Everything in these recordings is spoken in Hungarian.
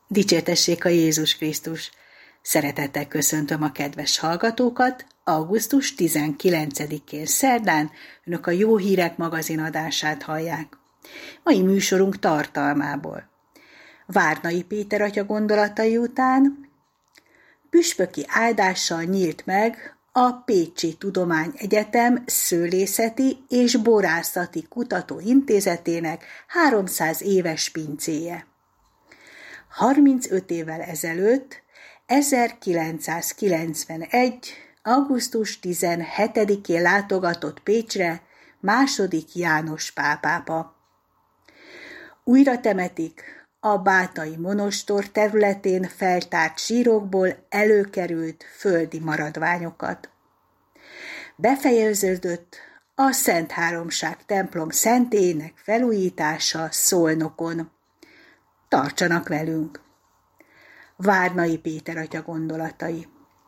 Dicsértessék a Jézus Krisztus! Szeretettel köszöntöm a kedves hallgatókat. Augusztus 19-én szerdán önök a Jó Hírek magazin adását hallják. Mai műsorunk tartalmából: Várnai Péter atya gondolatai után püspöki áldással nyílt meg a Pécsi Tudományegyetem Szőlészeti és Borászati Kutatóintézetének 300 éves pincéje. 35 évvel ezelőtt, 1991. augusztus 17-én látogatott Pécsre II. János Pál pápa. Újra temetik a bátai monostor területén feltárt sírokból előkerült földi maradványokat. Befejeződött a Szent Háromság templom szentélyének felújítása Szolnokon. Tartsanak velünk! Várnai Péter atya gondolatai.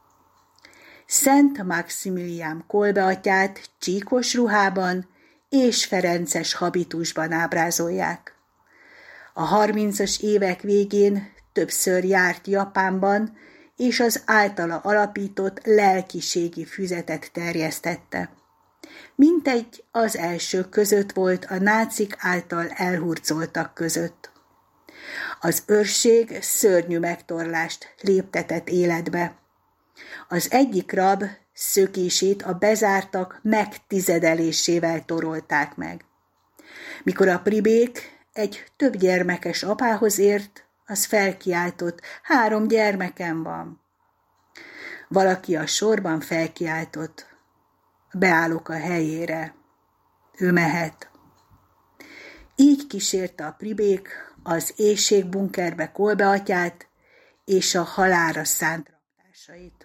Szent Maximilián Kolbe atyát csíkos ruhában és ferences habitusban ábrázolják. A 30-as évek végén többször járt Japánban, és az általa alapított lelkiségi füzetet terjesztette. Mintegy az elsők között volt a nácik által elhurcoltak között. Az őrség szörnyű megtorlást léptetett életbe. Az egyik rab szökését a bezártak megtizedelésével torolták meg. Mikor a pribék egy több gyermekes apához ért, az felkiáltott: 3 gyermekem van. Valaki a sorban felkiáltott: beállok a helyére, ő mehet. Így kísérte a pribék az éhségbunkerbe Kolbe atyát és a halálra szánt raktársait.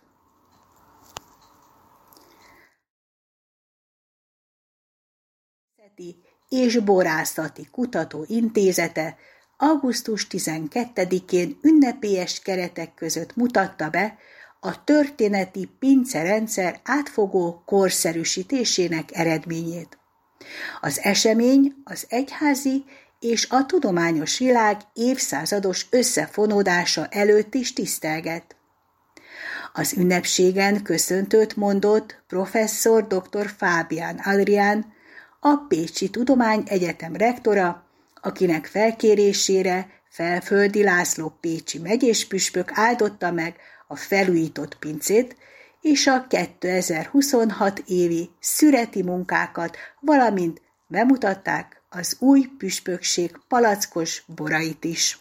És Borászati Kutatóintézete augusztus 12-én ünnepélyes keretek között mutatta be a történeti pincerendszer átfogó korszerűsítésének eredményét. Az esemény az egyházi és a tudományos világ évszázados összefonódása előtt is tisztelget. Az ünnepségen köszöntőt mondott professzor dr. Fábián Adrián, a Pécsi Tudományegyetem rektora, akinek felkérésére Felföldi László pécsi megyéspüspök áldotta meg a felújított pincét és a 2026 évi szüreti munkákat, valamint bemutatták az új püspökség palackos borait is.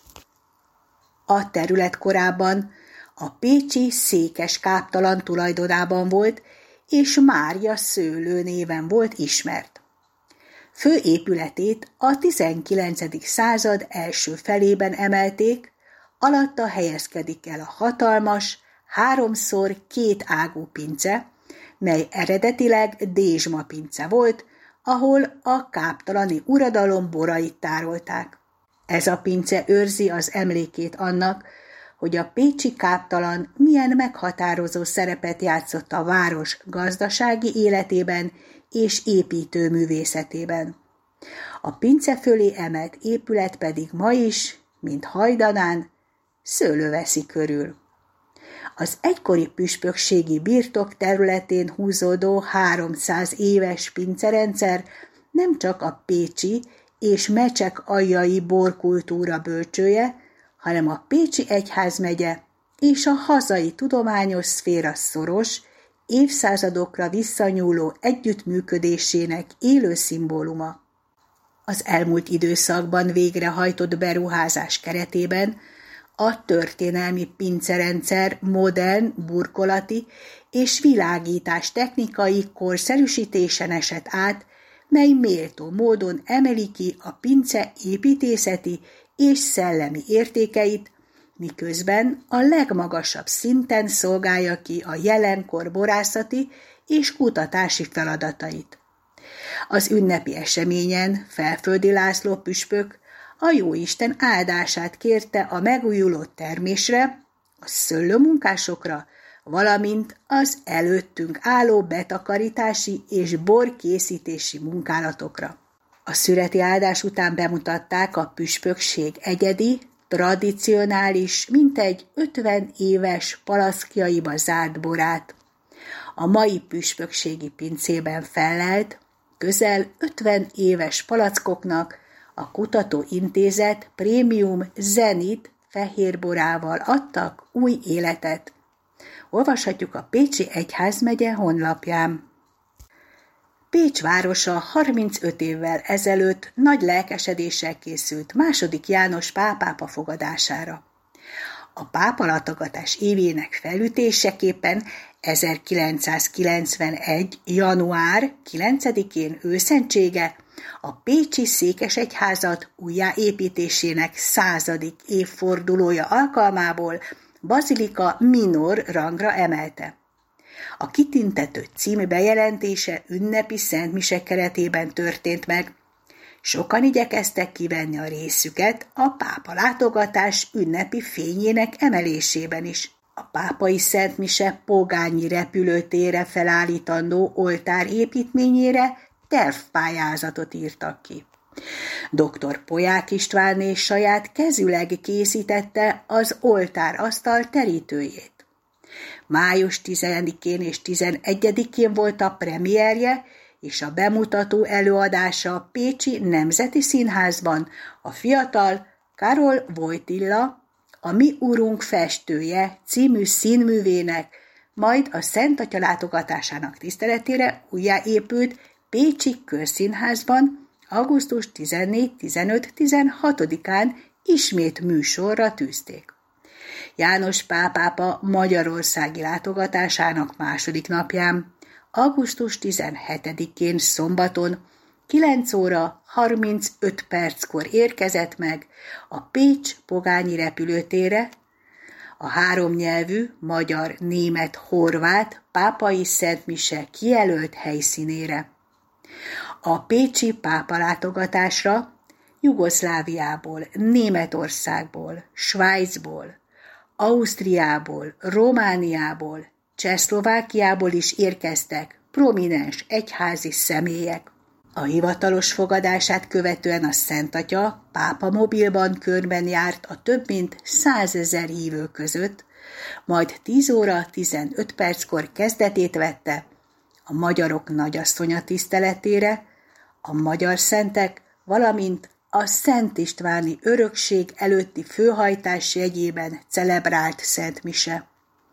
A terület korábban a pécsi székes káptalan tulajdonában volt, és Mária Szőlő néven volt ismert. Fő épületét a 19. század első felében emelték, alatta helyezkedik el a hatalmas, 3x2 ágú pince, mely eredetileg dézsma pince volt, ahol a káptalani uradalom borait tárolták. Ez a pince őrzi az emlékét annak, hogy a pécsi káptalan milyen meghatározó szerepet játszott a város gazdasági életében és építőművészetében. A pince fölé emelt épület pedig ma is, mint hajdanán, szőlő veszi körül. Az egykori püspökségi birtok területén húzódó 300 éves pincerendszer nem csak a pécsi és mecsekaljaui borkultúra bölcsője, hanem a Pécsi Egyházmegye és a hazai tudományos szféra szoros, évszázadokra visszanyúló együttműködésének élő szimbóluma. Az elmúlt időszakban végrehajtott beruházás keretében a történelmi pincerendszer modern, burkolati és világítás technikai korszerűsítésen esett át, mely méltó módon emeli ki a pince építészeti és szellemi értékeit, miközben a legmagasabb szinten szolgálja ki a jelenkor borászati és kutatási feladatait. Az ünnepi eseményen Felföldi László püspök a Jóisten áldását kérte a megújuló termésre, a szőlőmunkásokra, valamint az előttünk álló betakarítási és borkészítési munkálatokra. A szüreti áldás után bemutatták a püspökség egyedi, tradicionális, mintegy 50 éves palackjaiba zárt borát. A mai püspökségi pincében fellelt, közel 50 éves palackoknak a Kutatóintézet prémium Zenit fehérborával adtak új életet. Olvashatjuk a Pécsi Egyházmegye honlapján. Pécs városa 35 évvel ezelőtt nagy lelkesedéssel készült II. János Pál pápa fogadására. A pápalatogatás évének felütéseképpen 1991. január 9-én őszentsége a pécsi székesegyházat újjáépítésének 100. évfordulója alkalmából bazilika minor rangra emelte. A kitüntető cím bejelentése ünnepi szentmise keretében történt meg. Sokan igyekeztek kivenni a részüket a pápa látogatás ünnepi fényének emelésében is. A pápai szentmise pogányi repülőtérre felállítandó oltár építményére tervpályázatot írtak ki. Dr. Poják Istvánné saját kezüleg készítette az oltárasztal terítőjét. Május 10-én és 11-én volt a premierje, és a bemutató előadása a Pécsi Nemzeti Színházban a fiatal Karol Wojtyla, a Mi Urunk festője című színművének, majd a Szent Atya látogatásának tiszteletére újjáépült Pécsi Közszínházban augusztus 14-15-16-án ismét műsorra tűzték. János Pál pápa magyarországi látogatásának második napján, augusztus 17-én szombaton 9 óra 35 perckor érkezett meg a Pécs pogányi repülőtérre, a háromnyelvű magyar, német, horvát pápai szentmise kijelölt helyszínére. A pécsi pápa látogatásra Jugoszláviából, Németországból, Svájcból, Ausztriából, Romániából, Csehszlovákiából is érkeztek prominens egyházi személyek. A hivatalos fogadását követően a Szent Atya pápamobilban körben járt a több mint 100 000 hívő között, majd 10 óra 15 perckor kezdetét vette a magyarok nagyasszonya tiszteletére, a magyar szentek, valamint a Szent Istváni örökség előtti főhajtás jegyében celebrált szentmise.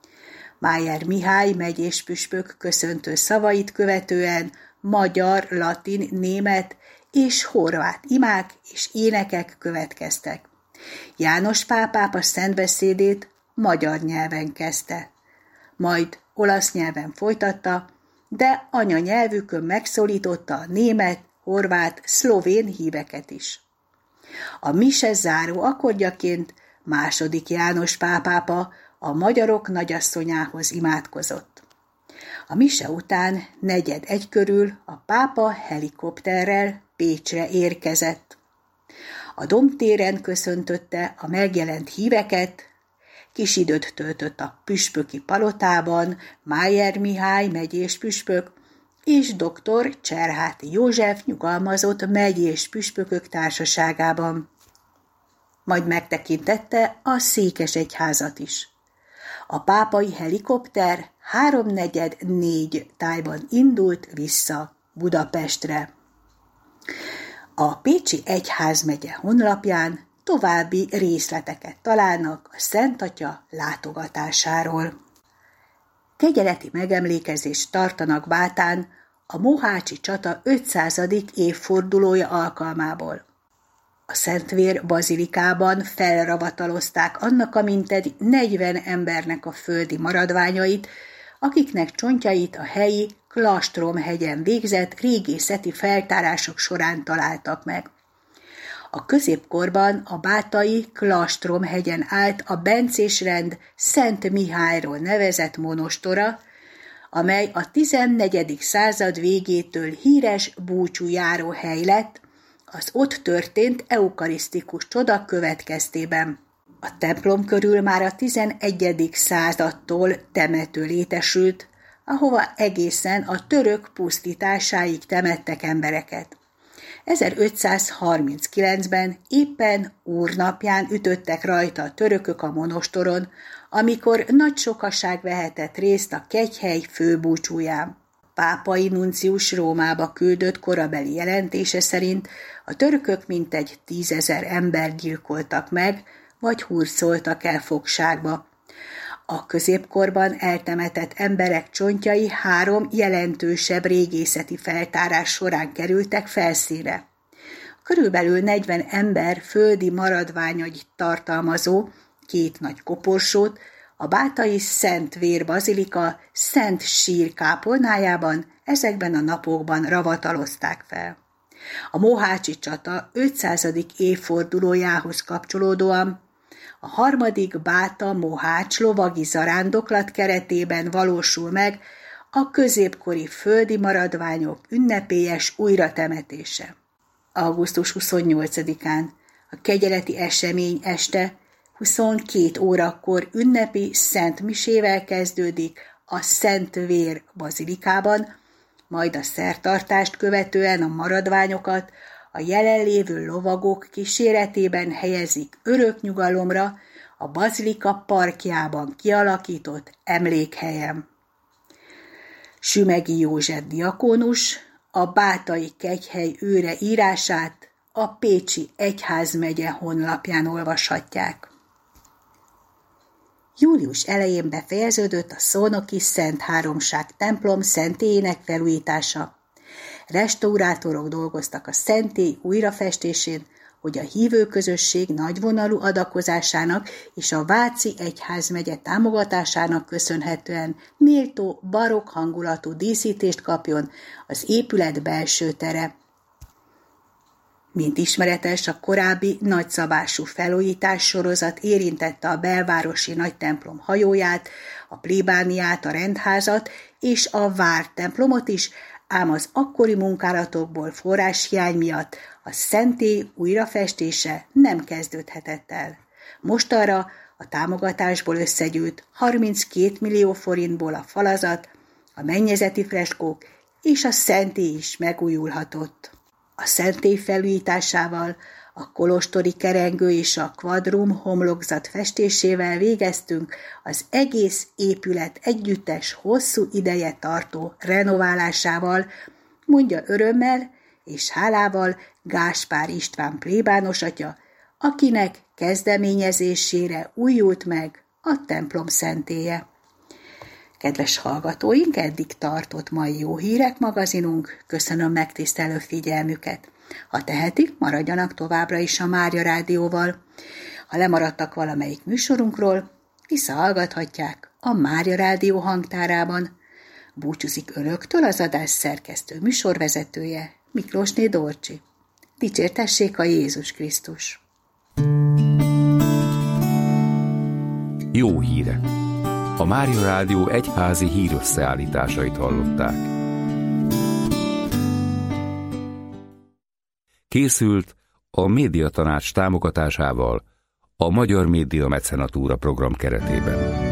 Májer Mihály megyés püspök köszöntő szavait követően magyar, latin, német és horvát imák és énekek következtek. János Pál pápa szentbeszédét magyar nyelven kezdte, majd olasz nyelven folytatta, de anyanyelvükön megszólította a német, horvát, szlovén híveket is. A mise záró akkordjaként II. János Pál pápa a magyarok nagyasszonyához imádkozott. A mise után 1:45 körül a pápa helikopterrel Pécsre érkezett. A Domtéren köszöntötte a megjelent híveket, kis időt töltött a püspöki palotában Májer Mihály megyés püspök és dr. Cserháti József nyugalmazott megyés püspökök társaságában. Majd megtekintette a székesegyházat is. A pápai helikopter 3:44 tájban indult vissza Budapestre. A Pécsi Egyházmegye honlapján további részleteket találnak a Szent Atya látogatásáról. Kegyeleti megemlékezést tartanak Bátán a mohácsi csata 500. évfordulója alkalmából. A Szentvér bazilikában felravatalozták annak a mintegy 40 embernek a földi maradványait, akiknek csontjait a helyi Klastromhegyen végzett régészeti feltárások során találtak meg. A középkorban a bátai Klastromhegyen állt a bencésrend Szent Mihályról nevezett monostora, amely a 14. század végétől híres búcsújáróhely lett az ott történt eukarisztikus csoda következtében. A templom körül már a 11. századtól temető létesült, ahova egészen a török pusztításáig temettek embereket. 1539-ben éppen úrnapján ütöttek rajta a törökök a monostoron, amikor nagy sokaság vehetett részt a kegyhely főbúcsúján. Pápai nuncius Rómába küldött korabeli jelentése szerint a törökök mintegy 10 000 embert gyilkoltak meg, vagy hurcoltak el fogságba. A középkorban eltemetett emberek csontjai 3 jelentősebb régészeti feltárás során kerültek felszínre. Körülbelül 40 ember földi maradványait tartalmazó 2 nagy koporsót a bátai Szent Vér Bazilika Szent Sír kápolnájában ezekben a napokban ravatalozták fel. A mohácsi csata 500. évfordulójához kapcsolódóan a 3. Báta-Mohács lovagi zarándoklat keretében valósul meg a középkori földi maradványok ünnepélyes újratemetése. Augusztus 28-án a kegyeleti esemény este 22 órakor ünnepi szentmisével kezdődik a Szent Vér Bazilikában, majd a szertartást követően a maradványokat a jelenlévő lovagok kíséretében helyezik örök nyugalomra a bazilika parkjában kialakított emlékhelyen. Sümeghy József diakónus a bátai kegyhely őre írását a Pécsi Egyházmegye honlapján olvashatják. Július elején befejeződött a szolnoki Szent Háromság templom szentélyének felújítása. Restaurátorok dolgoztak a szentély újrafestésén, hogy a hívőközösség nagyvonalú adakozásának és a Váci Egyházmegye támogatásának köszönhetően méltó barokk hangulatú díszítést kapjon az épület belső tere. Mint ismeretes, a korábbi nagyszabású felújítás sorozat érintette a belvárosi nagytemplom hajóját, a plébániát, a rendházat és a vártemplomot is, ám az akkori munkálatokból forráshiány miatt a szentély újrafestése nem kezdődhetett el. Mostanra a támogatásból összegyűjt 32 millió forintból a falazat, a mennyezeti freskók és a szentély is megújulhatott. A szentély felújításával, a kolostori kerengő és a kvadrum homlokzat festésével végeztünk az egész épület együttes hosszú ideje tartó renoválásával, mondja örömmel és hálával Gáspár István plébános atya, akinek kezdeményezésére újult meg a templom szentélye. Kedves hallgatóink, eddig tartott mai Jó Hírek magazinunk, köszönöm megtisztelő figyelmüket. Ha tehetik, maradjanak továbbra is a Mária Rádióval. Ha lemaradtak valamelyik műsorunkról, visszahallgathatják a Mária Rádió hangtárában. Búcsúzik önöktől az adás szerkesztő műsorvezetője, Miklósné Dorcsi. Dicsértessék a Jézus Krisztus! Jó hírek! A Mária Rádió egyházi hírösszeállításait hallották. Készült a Médiatanács támogatásával a Magyar Média Mecenatúra program keretében.